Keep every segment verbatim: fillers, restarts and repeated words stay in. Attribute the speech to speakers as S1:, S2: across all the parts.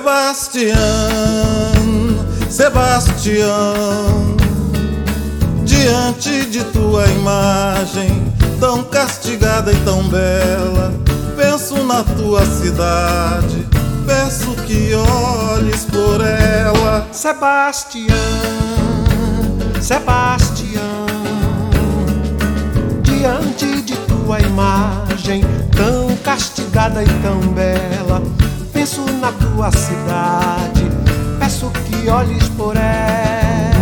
S1: Sebastião, Sebastião, diante de tua imagem tão castigada e tão bela, penso na tua cidade, peço que olhes por ela.
S2: Sebastião, Sebastião, diante de tua imagem tão castigada e tão bela, penso na tua cidade, peço que olhes por ela.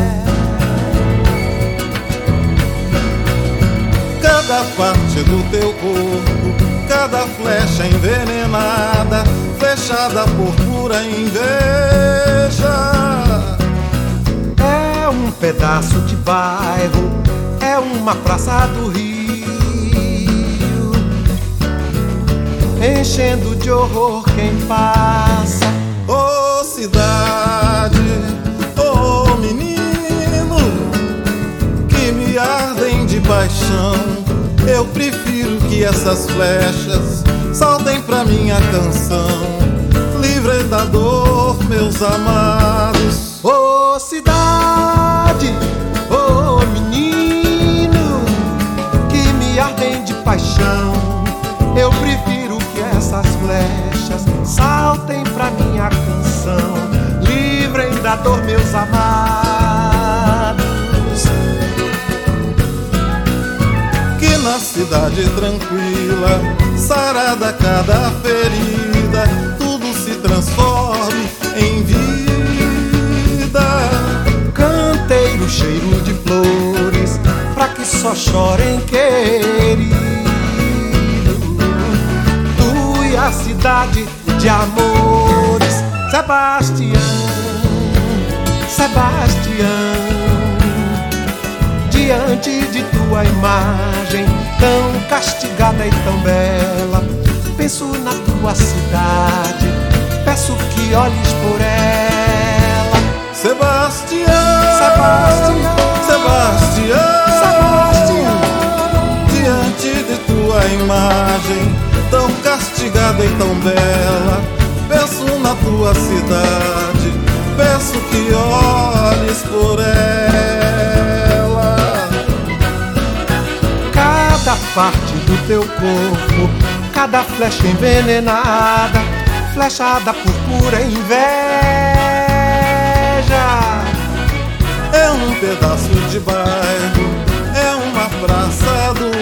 S1: Cada parte do teu corpo, cada flecha envenenada, flechada por pura inveja.
S2: É um pedaço de bairro, é uma praça do Rio, enchendo de horror quem passa.
S1: Ô cidade, ô menino, que me ardem de paixão, eu prefiro que essas flechas saltem pra minha canção. Livre da dor, meus amados.
S2: Ô cidade, ô menino, que me ardem de paixão, eu prefiro que essas flechas saltem pra minha canção. Livrem da dor, meus amados.
S1: Que na cidade tranquila, sarada cada ferida, tudo se transforme em vida.
S2: Canteiro cheiro de flores, pra que só chorem querido. Tu e a cidade de amores. Sebastião, Sebastião, diante de tua imagem tão castigada e tão bela, penso na tua cidade, peço que olhes por ela.
S1: Sebastião,
S2: Sebastião,
S1: Sebastião,
S2: Sebastião,
S1: diante de tua imagem tão castigada e tão bela, penso na tua cidade, peço que olhes por ela.
S2: Cada parte do teu corpo, cada flecha envenenada, flechada por pura inveja.
S1: É um pedaço de bairro, é uma praça do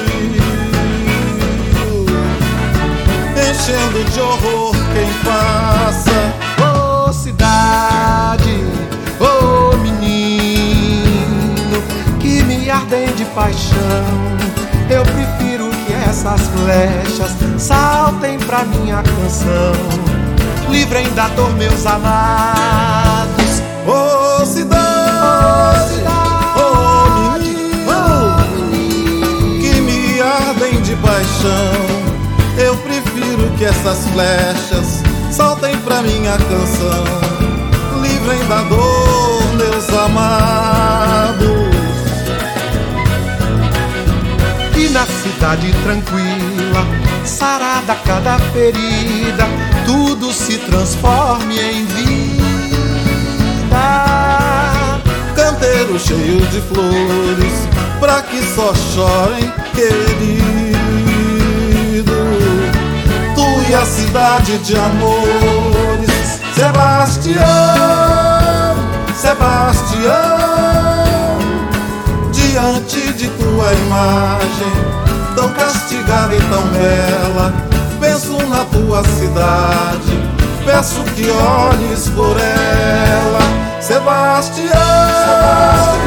S1: Rio, enchendo de horror quem passa.
S2: Ô cidade, ô menino, que me ardem de paixão, eu prefiro que essas flechas saltem pra minha canção. Livrem da dor, meus amados.
S1: Ô cidade, ô menino, que me ardem de paixão, eu prefiro que essas flechas saltem pra minha canção. Livrem da dor, meus amados.
S2: E na cidade tranquila, sarada cada ferida, tudo se transforme em vida.
S1: Canteiro cheio de flores, pra que só chorem querido. Tu e a cidade de amores. Sebastião, Sebastião, diante de tua imagem tão castigada e tão bela, penso na tua cidade, peço que olhes por ela. Sebastião, Sebastião.